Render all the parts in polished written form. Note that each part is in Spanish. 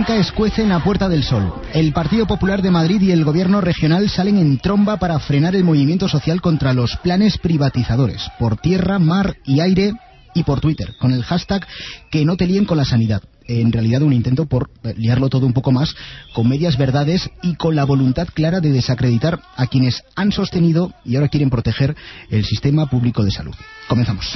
Blanca escuece en la Puerta del Sol. El Partido Popular de Madrid y el Gobierno regional salen en tromba para frenar el movimiento social contra los planes privatizadores, por tierra, mar y aire, y por Twitter, con el hashtag que no te líen con la sanidad. En realidad un intento por liarlo todo un poco más, con medias verdades y con la voluntad clara de desacreditar a quienes han sostenido y ahora quieren proteger el sistema público de salud. Comenzamos.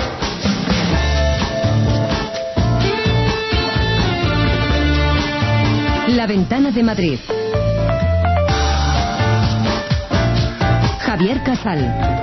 La Ventana de Madrid. Javier Casal.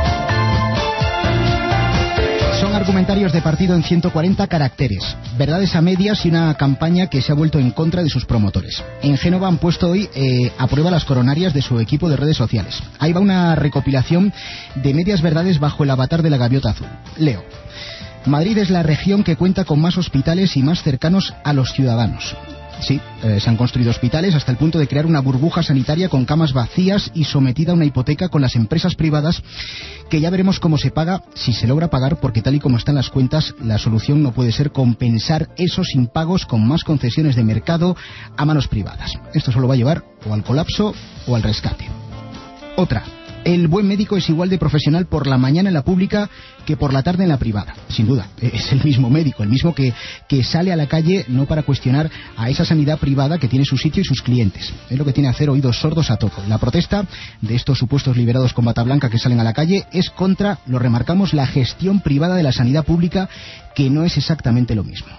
Son argumentarios de partido en 140 caracteres, verdades a medias y una campaña que se ha vuelto en contra de sus promotores. En Génova han puesto hoy a prueba las coronarias de su equipo de redes sociales. Ahí va una recopilación de medias verdades bajo el avatar de la gaviota azul. Leo. Madrid es la región que cuenta con más hospitales y más cercanos a los ciudadanos. Sí, se han construido hospitales hasta el punto de crear una burbuja sanitaria con camas vacías y sometida a una hipoteca con las empresas privadas, que ya veremos cómo se paga, si se logra pagar, porque tal y como están las cuentas, la solución no puede ser compensar esos impagos con más concesiones de mercado a manos privadas. Esto solo va a llevar o al colapso o al rescate. Otra. El buen médico es igual de profesional por la mañana en la pública que por la tarde en la privada. Sin duda, es el mismo médico, el mismo que sale a la calle no para cuestionar a esa sanidad privada que tiene su sitio y sus clientes. Es lo que tiene hacer oídos sordos a todo. La protesta de estos supuestos liberados con bata blanca que salen a la calle es contra, lo remarcamos, la gestión privada de la sanidad pública, que no es exactamente lo mismo.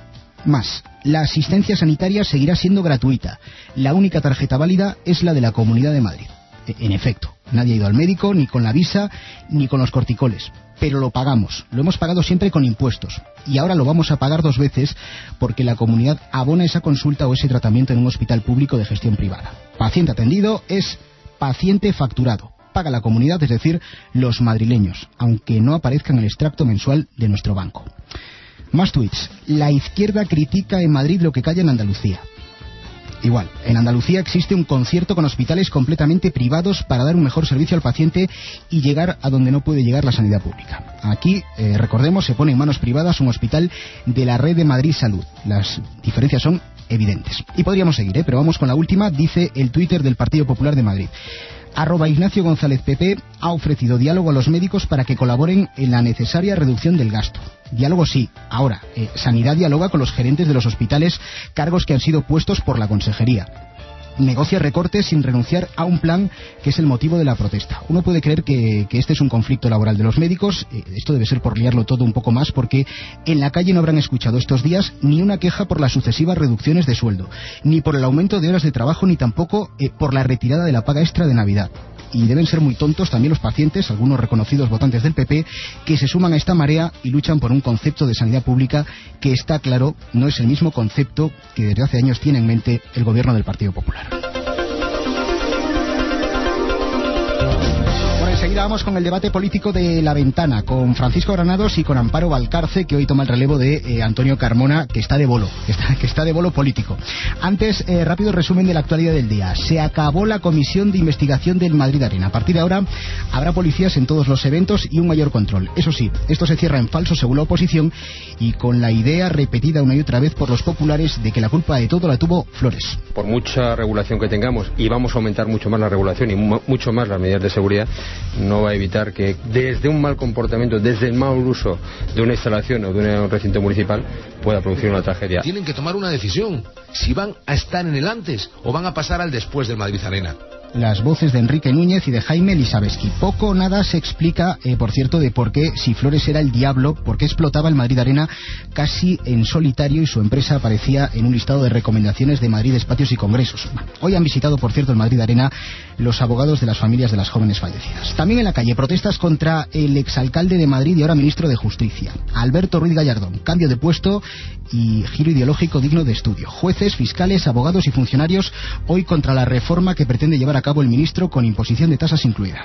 Más, la asistencia sanitaria seguirá siendo gratuita. La única tarjeta válida es la de la Comunidad de Madrid. En efecto, nadie ha ido al médico, ni con la visa, ni con los corticoles. Pero lo pagamos, lo hemos pagado siempre con impuestos. Y ahora lo vamos a pagar 2 veces porque la comunidad abona esa consulta o ese tratamiento en un hospital público de gestión privada. Paciente atendido es paciente facturado. Paga la comunidad, es decir, los madrileños, aunque no aparezca en el extracto mensual de nuestro banco. Más tweets. La izquierda critica en Madrid lo que calla en Andalucía. Igual, en Andalucía existe un concierto con hospitales completamente privados para dar un mejor servicio al paciente y llegar a donde no puede llegar la sanidad pública. Aquí, recordemos, se pone en manos privadas un hospital de la red de Madrid Salud. Las diferencias son evidentes. Y podríamos seguir, pero vamos con la última, dice el Twitter del Partido Popular de Madrid. @Ignacio González PP ha ofrecido diálogo a los médicos para que colaboren en la necesaria reducción del gasto. Diálogo sí. Ahora, Sanidad dialoga con los gerentes de los hospitales, cargos que han sido puestos por la consejería. Negocia recortes sin renunciar a un plan que es el motivo de la protesta. Uno puede creer que este es un conflicto laboral de los médicos. Esto debe ser por liarlo todo un poco más, porque en la calle no habrán escuchado estos días ni una queja por las sucesivas reducciones de sueldo, ni por el aumento de horas de trabajo, ni tampoco por la retirada de la paga extra de Navidad. Y deben ser muy tontos también los pacientes, algunos reconocidos votantes del PP, que se suman a esta marea y luchan por un concepto de sanidad pública que, está claro, no es el mismo concepto que desde hace años tiene en mente el gobierno del Partido Popular. Enseguida vamos con el debate político de La Ventana, con Francisco Granados y con Amparo Valcarce, que hoy toma el relevo de Antonio Carmona, que está de bolo, que está de bolo político. Antes, rápido resumen de la actualidad del día. Se acabó la comisión de investigación del Madrid Arena. A partir de ahora habrá policías en todos los eventos y un mayor control. Eso sí, esto se cierra en falso según la oposición y con la idea repetida una y otra vez por los populares de que la culpa de todo la tuvo Flores. Por mucha regulación que tengamos, y vamos a aumentar mucho más la regulación y mucho más las medidas de seguridad, no va a evitar que desde un mal comportamiento, desde el mal uso de una instalación o de un recinto municipal, pueda producir una tragedia. Tienen que tomar una decisión, si van a estar en el antes o van a pasar al después del Madrid Arena. Las voces de Enrique Núñez y de Jaime Lisabeski. Poco o nada se explica, por cierto, de por qué, si Flores era el diablo, por qué explotaba el Madrid Arena casi en solitario y su empresa aparecía en un listado de recomendaciones de Madrid Espacios y Congresos. Hoy han visitado, por cierto, el Madrid Arena los abogados de las familias de las jóvenes fallecidas. También en la calle, protestas contra el exalcalde de Madrid y ahora ministro de Justicia, Alberto Ruiz Gallardón. Cambio de puesto y giro ideológico digno de estudio. Jueces, fiscales, abogados y funcionarios hoy contra la reforma que pretende llevar a cabo el ministro con imposición de tasas incluida.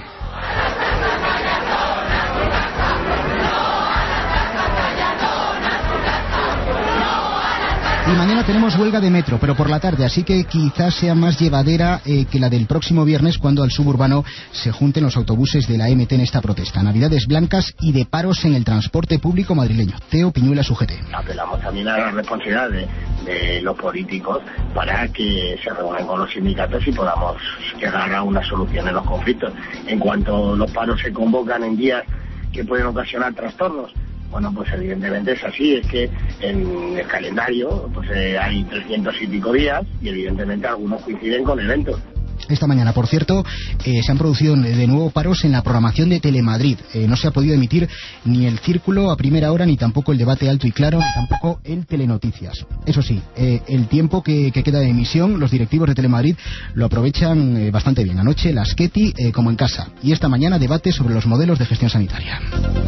Y mañana tenemos huelga de metro, pero por la tarde, así que quizás sea más llevadera que la del próximo viernes, cuando al suburbano se junten los autobuses de la MT en esta protesta. Navidades blancas y de paros en el transporte público madrileño. Teo Piñuela, UGT. Apelamos también a la responsabilidad de los políticos para que se reúnan con los sindicatos y podamos llegar a una solución en los conflictos. En cuanto los paros se convocan en días que pueden ocasionar trastornos, bueno, pues evidentemente es así, es que en el calendario pues hay 300 y pico días y evidentemente algunos coinciden con eventos. Esta mañana, por cierto, se han producido de nuevo paros en la programación de Telemadrid. No se ha podido emitir ni el Círculo a primera hora, ni tampoco el Debate Alto y Claro, ni tampoco el Telenoticias. Eso sí, el tiempo que queda de emisión, los directivos de Telemadrid lo aprovechan bastante bien. Anoche, la Sketi como en casa. Y esta mañana, debate sobre los modelos de gestión sanitaria.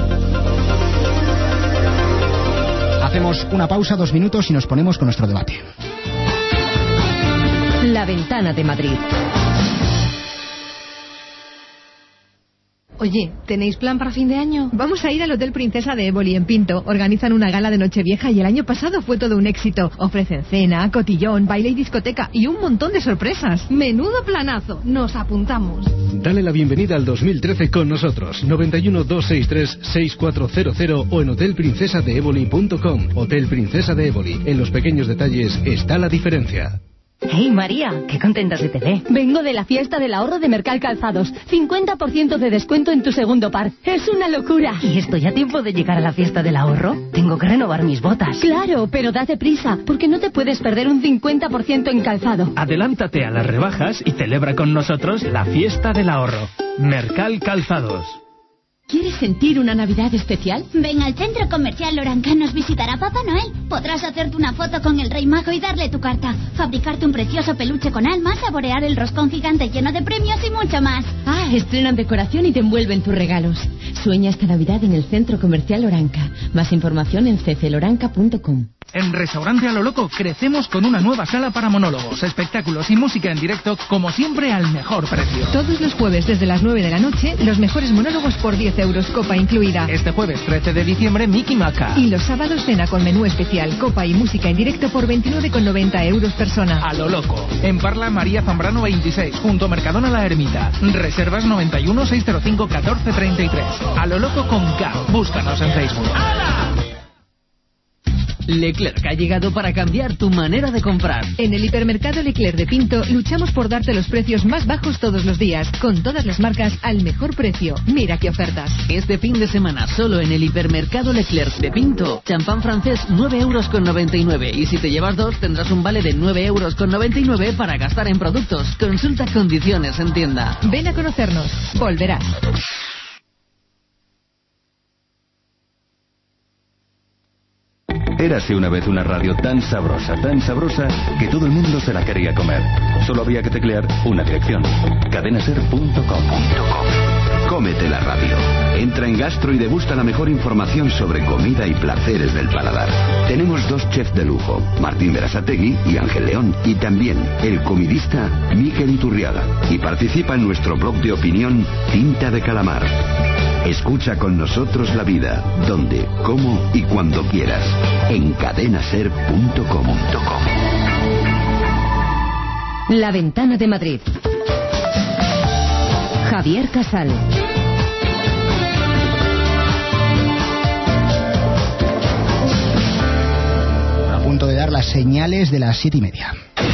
Hacemos una pausa, 2 minutos, y nos ponemos con nuestro debate. La Ventana de Madrid. Oye, ¿tenéis plan para fin de año? Vamos a ir al Hotel Princesa de Éboli en Pinto. Organizan una gala de Nochevieja y el año pasado fue todo un éxito. Ofrecen cena, cotillón, baile y discoteca y un montón de sorpresas. Menudo planazo. Nos apuntamos. Dale la bienvenida al 2013 con nosotros. 91 263 6400 o en hotelprincesadeeboli.com. Hotel Princesa de Éboli. En los pequeños detalles está la diferencia. ¡Hey, María! ¡Qué contenta se te ve! Vengo de la fiesta del ahorro de Mercal Calzados. 50% de descuento en tu segundo par. ¡Es una locura! ¿Y estoy a tiempo de llegar a la fiesta del ahorro? Tengo que renovar mis botas. Claro, pero date prisa, porque no te puedes perder un 50% en calzado. Adelántate a las rebajas y celebra con nosotros la fiesta del ahorro. Mercal Calzados. ¿Quieres sentir una Navidad especial? Ven al Centro Comercial Loranca, nos visitará Papá Noel. Podrás hacerte una foto con el Rey Mago y darle tu carta, fabricarte un precioso peluche con alma, saborear el roscón gigante lleno de premios y mucho más. Ah, estrenan decoración y te envuelven tus regalos. Sueña esta Navidad en el Centro Comercial Loranca. Más información en ccloranca.com. En Restaurante A lo Loco crecemos con una nueva sala para monólogos, espectáculos y música en directo, como siempre al mejor precio. Todos los jueves desde las 9 de la noche, los mejores monólogos por 10 euros, copa incluida. Este jueves 13 de diciembre, Miki Maca. Y los sábados cena con menú especial, copa y música en directo por 29,90 euros persona. A lo Loco. En Parla María Zambrano 26, junto a Mercadona La Ermita. Reservas 91 605 1433. A lo Loco con K. Búscanos en Facebook. ¡Hala! Leclerc ha llegado para cambiar tu manera de comprar. En el hipermercado Leclerc de Pinto luchamos por darte los precios más bajos todos los días, con todas las marcas al mejor precio. Mira qué ofertas. Este fin de semana solo en el hipermercado Leclerc de Pinto, champán francés 9,99 €. Y si te llevas 2 tendrás un vale de 9,99 € para gastar en productos. Consulta condiciones en tienda. Ven a conocernos. Volverás. Érase una vez una radio tan sabrosa, que todo el mundo se la quería comer. Solo había que teclear una dirección: cadenaser.com. Cómete la radio. Entra en Gastro y degusta la mejor información sobre comida y placeres del paladar. Tenemos 2 chefs de lujo, Martín Berasategui y Ángel León, y también el comidista Mikel Iturriaga. Y participa en nuestro blog de opinión Tinta de Calamar. Escucha con nosotros la vida, donde, cómo y cuando quieras, en cadenaser.com. La Ventana de Madrid. Javier Casal. A punto de dar las señales de las 7:30.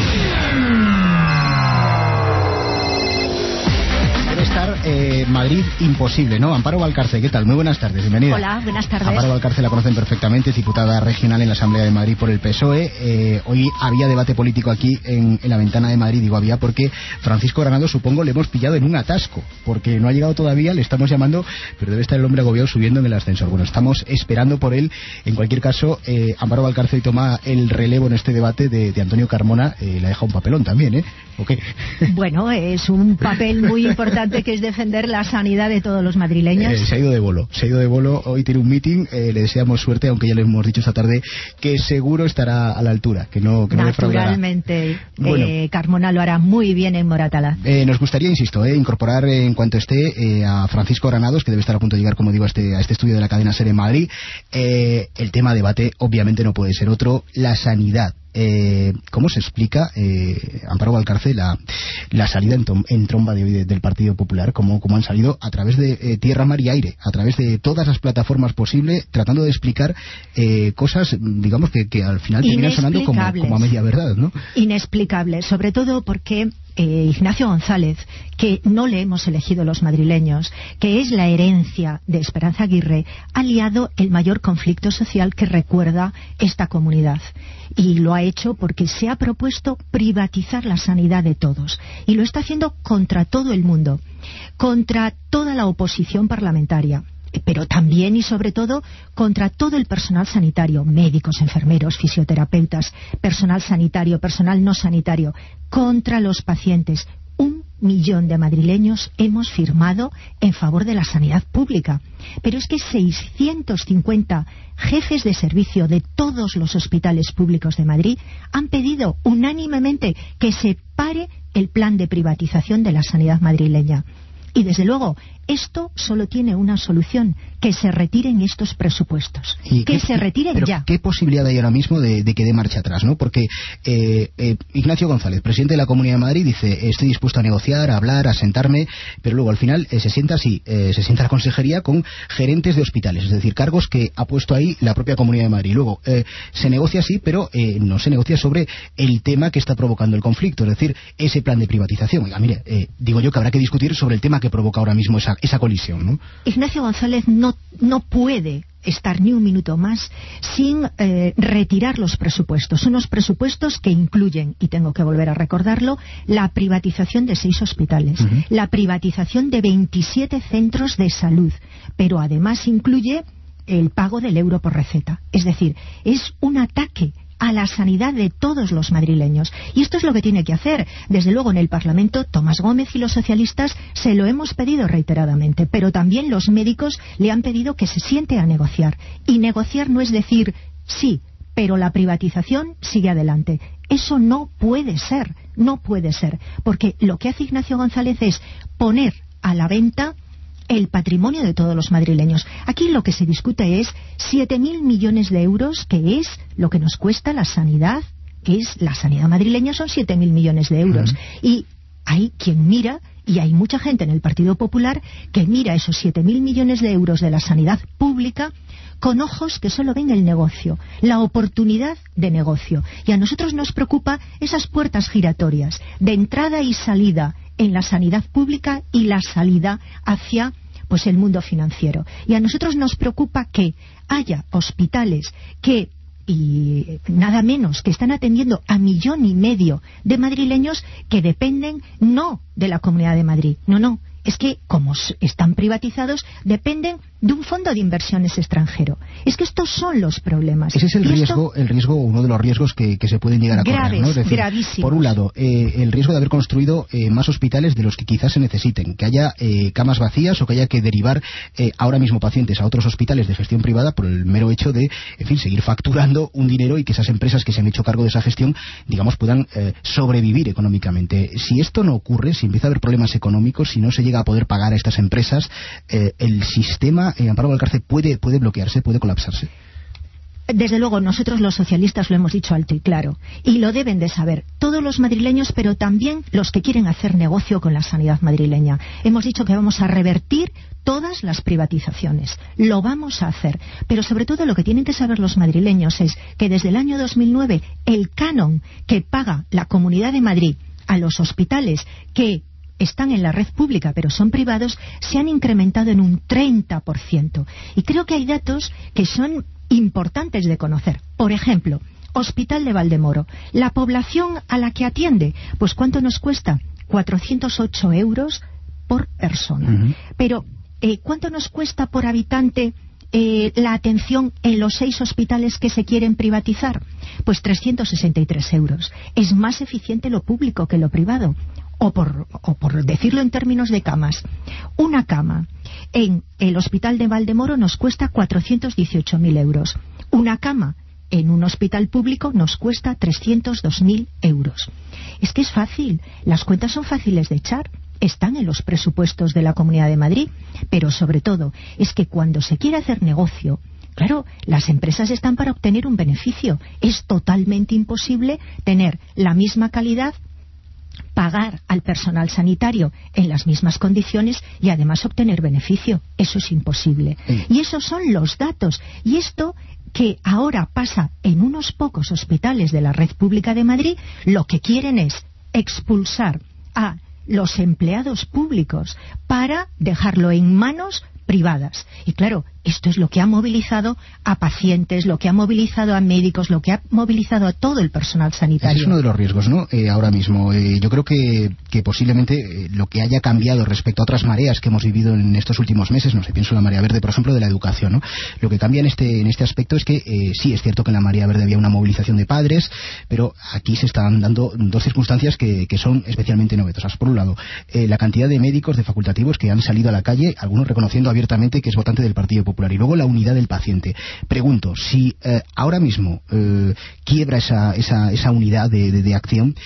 Madrid imposible, ¿no? Amparo Valcarce, ¿qué tal? Muy buenas tardes, bienvenida. Hola, buenas tardes. Amparo Valcarce la conocen perfectamente, es diputada regional en la Asamblea de Madrid por el PSOE. Hoy había debate político aquí en la Ventana de Madrid, digo había porque Francisco Granados, supongo, le hemos pillado en un atasco, porque no ha llegado todavía, le estamos llamando, pero debe estar el hombre agobiado subiendo en el ascensor. Bueno, estamos esperando por él. En cualquier caso, Amparo Valcarce toma el relevo en este debate de Antonio Carmona. Le ha dejado un papelón también, ¿eh? ¿O qué? Bueno, es un papel muy importante, que es defender la sanidad de todos los madrileños. Se ha ido de bolo, hoy tiene un meeting, le deseamos suerte, aunque ya le hemos dicho esta tarde que seguro estará a la altura, que no defraudará. Naturalmente, bueno, Carmona lo hará muy bien en Moratalaz. Nos gustaría, insisto, incorporar en cuanto esté a Francisco Granados, que debe estar a punto de llegar, como digo, a este estudio de la cadena SER en Madrid. El tema debate obviamente no puede ser otro: la sanidad. ¿cómo se explica, Amparo Valcarce, la salida en tromba de hoy del Partido Popular? ¿Cómo han salido a través de tierra, mar y aire, a través de todas las plataformas posibles, tratando de explicar cosas, digamos, que al final terminan sonando como a media verdad, ¿no? Inexplicable, sobre todo porque Ignacio González, que no le hemos elegido los madrileños, que es la herencia de Esperanza Aguirre, ha liado el mayor conflicto social que recuerda esta comunidad. Y lo ha hecho porque se ha propuesto privatizar la sanidad de todos. Y lo está haciendo contra todo el mundo, contra toda la oposición parlamentaria, pero también y sobre todo contra todo el personal sanitario, médicos, enfermeros, fisioterapeutas, personal sanitario, personal no sanitario, contra los pacientes. 1 millón de madrileños hemos firmado en favor de la sanidad pública. Pero es que 650 jefes de servicio de todos los hospitales públicos de Madrid han pedido unánimemente que se pare el plan de privatización de la sanidad madrileña. Y desde luego, esto solo tiene una solución: que se retiren estos presupuestos. Que se retiren pero ya. ¿Qué posibilidad hay ahora mismo de que dé marcha atrás, ¿no? Porque Ignacio González, presidente de la Comunidad de Madrid, dice: estoy dispuesto a negociar, a hablar, a sentarme, pero luego al final se sienta la consejería con gerentes de hospitales, es decir, cargos que ha puesto ahí la propia Comunidad de Madrid. Luego se negocia así, pero no se negocia sobre el tema que está provocando el conflicto, es decir, ese plan de privatización. Oiga, mire, digo yo que habrá que discutir sobre el tema que provoca ahora mismo esa colisión, ¿no? Ignacio González no puede estar ni un minuto más sin retirar los presupuestos. Unos presupuestos que incluyen, y tengo que volver a recordarlo, la privatización de 6 hospitales, la privatización de 27 centros de salud, pero además incluye el pago del euro por receta. Es decir, es un ataque a la sanidad de todos los madrileños. Y esto es lo que tiene que hacer. Desde luego, en el Parlamento, Tomás Gómez y los socialistas se lo hemos pedido reiteradamente, pero también los médicos le han pedido que se siente a negociar. Y negociar no es decir sí, pero la privatización sigue adelante. Eso no puede ser, porque lo que hace Ignacio González es poner a la venta el patrimonio de todos los madrileños. Aquí lo que se discute es 7.000 millones de euros, que es lo que nos cuesta la sanidad, que es la sanidad madrileña, son 7.000 millones de euros. Y hay quien mira, y hay mucha gente en el Partido Popular que mira esos 7.000 millones de euros de la sanidad pública con ojos que solo ven el negocio, la oportunidad de negocio. Y a nosotros nos preocupa esas puertas giratorias de entrada y salida en la sanidad pública y la salida hacia el mundo financiero. Y a nosotros nos preocupa que haya hospitales y nada menos que están atendiendo a 1,5 millones de madrileños que dependen no de la Comunidad de Madrid, no, es que como están privatizados dependen de un fondo de inversiones extranjero. Es que estos son los problemas. Ese es el riesgo, uno de los riesgos que se pueden llegar a correr, ¿no? Es decir, gravísimos. Por un lado, el riesgo de haber construido más hospitales de los que quizás se necesiten, que haya camas vacías o que haya que derivar ahora mismo pacientes a otros hospitales de gestión privada por el mero hecho de, en fin, seguir facturando un dinero y que esas empresas que se han hecho cargo de esa gestión, digamos, puedan sobrevivir económicamente. Si esto no ocurre, si empieza a haber problemas económicos, si no se llega a poder pagar a estas empresas, el sistema, Amparo Valcarce, puede bloquearse, puede colapsarse. Desde luego, nosotros los socialistas lo hemos dicho alto y claro, y lo deben de saber todos los madrileños, pero también los que quieren hacer negocio con la sanidad madrileña. Hemos dicho que vamos a revertir todas las privatizaciones, lo vamos a hacer, pero sobre todo lo que tienen que saber los madrileños es que desde el año 2009 el canon que paga la Comunidad de Madrid a los hospitales que están en la red pública pero son privados se han incrementado en un 30%. Y creo que hay datos que son importantes de conocer. Por ejemplo, Hospital de Valdemoro, la población a la que atiende, pues ¿cuánto nos cuesta? 408 euros por persona. Pero ¿cuánto nos cuesta por habitante la atención en los 6 hospitales que se quieren privatizar? Pues 363 euros. Es más eficiente lo público que lo privado. O por decirlo en términos de camas, una cama en el Hospital de Valdemoro nos cuesta 418.000 euros. Una cama en un hospital público nos cuesta 302.000 euros. Es que es fácil, las cuentas son fáciles de echar, están en los presupuestos de la Comunidad de Madrid, pero sobre todo es que cuando se quiere hacer negocio Claro, las empresas están para obtener un beneficio. Es totalmente imposible tener la misma calidad, pagar al personal sanitario en las mismas condiciones y además obtener beneficio. Eso es imposible. Y esos son los datos. Y esto que ahora pasa en unos pocos hospitales de la red pública de Madrid, lo que quieren es expulsar a los empleados públicos para dejarlo en manos privadas. Y claro, esto es lo que ha movilizado a pacientes, lo que ha movilizado a médicos, lo que ha movilizado a todo el personal sanitario. Es uno de los riesgos, ¿no? Ahora mismo. Yo creo que posiblemente lo que haya cambiado respecto a otras mareas que hemos vivido en estos últimos meses, no sé, pienso en la marea verde, por ejemplo, de la educación, ¿no? Lo que cambia en este aspecto es que sí, es cierto que en la marea verde había una movilización de padres, pero aquí se están dando dos circunstancias que son especialmente novedosas. Por un lado, la cantidad de médicos, de facultativos que han salido a la calle, algunos reconociendo abiertamente que es votante del Partido Popular, y luego la unidad del paciente. Pregunto, si ahora mismo quiebra esa unidad de acción,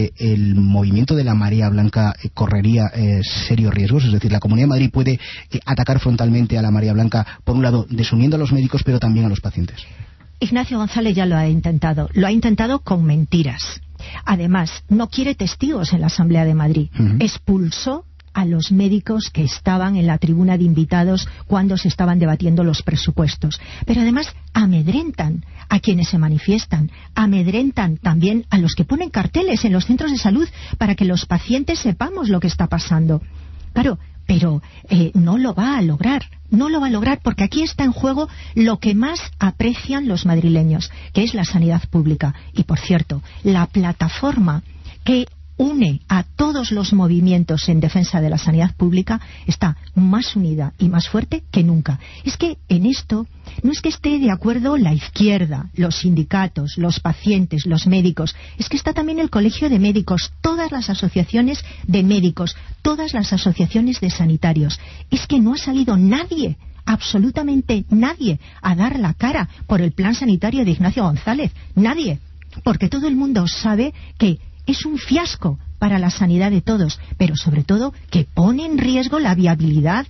el movimiento de la marea blanca correría serios riesgos, es decir, la Comunidad de Madrid puede atacar frontalmente a la marea blanca, por un lado desuniendo a los médicos pero también a los pacientes. Ignacio González ya lo ha intentado con mentiras. Además, no quiere testigos en la Asamblea de Madrid. Expulsó a los médicos que estaban en la tribuna de invitados cuando se estaban debatiendo los presupuestos. Pero además amedrentan a quienes se manifiestan, amedrentan también a los que ponen carteles en los centros de salud para que los pacientes sepamos lo que está pasando. Claro, pero no lo va a lograr porque aquí está en juego lo que más aprecian los madrileños, que es la sanidad pública. Y por cierto, la plataforma que une a todos los movimientos en defensa de la sanidad pública está más unida y más fuerte que nunca. Es que en esto no es que esté de acuerdo la izquierda, los sindicatos, los pacientes, los médicos, es que está también el Colegio de Médicos, todas las asociaciones de médicos, todas las asociaciones de sanitarios. Es que no ha salido nadie, absolutamente nadie, a dar la cara por el plan sanitario de Ignacio González. Nadie. Porque todo el mundo sabe que es un fiasco para la sanidad de todos, pero sobre todo que pone en riesgo la viabilidad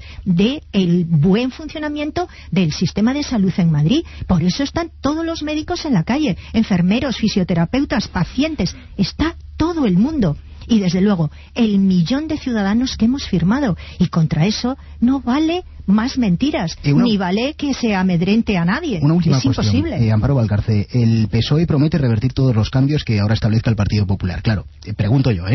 del buen funcionamiento del sistema de salud en Madrid. Por eso están todos los médicos en la calle, enfermeros, fisioterapeutas, pacientes, está todo el mundo. Y desde luego, el 1.000.000 de ciudadanos que hemos firmado. Y contra eso no vale más mentiras, ni vale que se amedrente a nadie. Una última es cuestión, imposible. Amparo Valcarce, el PSOE promete revertir todos los cambios que ahora establezca el Partido Popular. Claro, pregunto yo,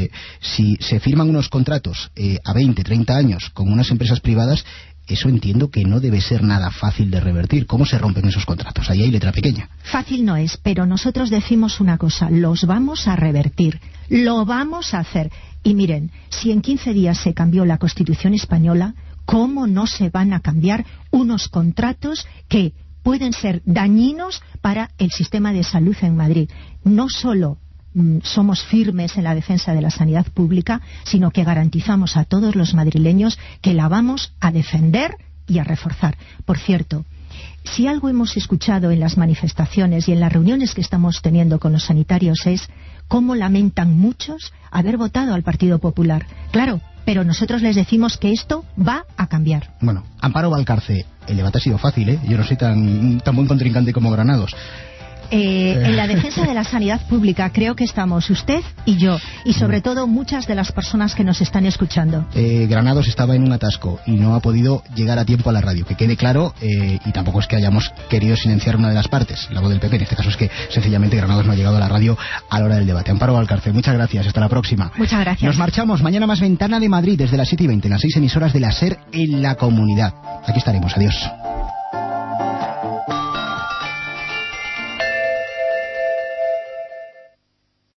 si se firman unos contratos a 20, 30 años con unas empresas privadas, eso entiendo que no debe ser nada fácil de revertir. ¿Cómo se rompen esos contratos? Ahí hay letra pequeña. Fácil no es, pero nosotros decimos una cosa, los vamos a revertir, lo vamos a hacer. Y miren, si en 15 días se cambió la Constitución española, ¿cómo no se van a cambiar unos contratos que pueden ser dañinos para el sistema de salud en Madrid? No solo somos firmes en la defensa de la sanidad pública, sino que garantizamos a todos los madrileños que la vamos a defender y a reforzar. Por cierto, si algo hemos escuchado en las manifestaciones y en las reuniones que estamos teniendo con los sanitarios es cómo lamentan muchos haber votado al Partido Popular. Claro, pero nosotros les decimos que esto va a cambiar. Bueno, Amparo Valcarce, el debate ha sido fácil, Yo no soy tan buen contrincante como Granados. En la defensa de la sanidad pública creo que estamos usted y yo, y sobre todo muchas de las personas que nos están escuchando. Granados estaba en un atasco y no ha podido llegar a tiempo a la radio, que quede claro, y tampoco es que hayamos querido silenciar una de las partes, la voz del PP, en este caso es que sencillamente Granados no ha llegado a la radio a la hora del debate. Amparo Valcarce, muchas gracias, hasta la próxima. Muchas gracias. Nos marchamos, mañana más Ventana de Madrid desde las 7:20 en las 6 emisoras de la SER en la comunidad. Aquí estaremos, adiós.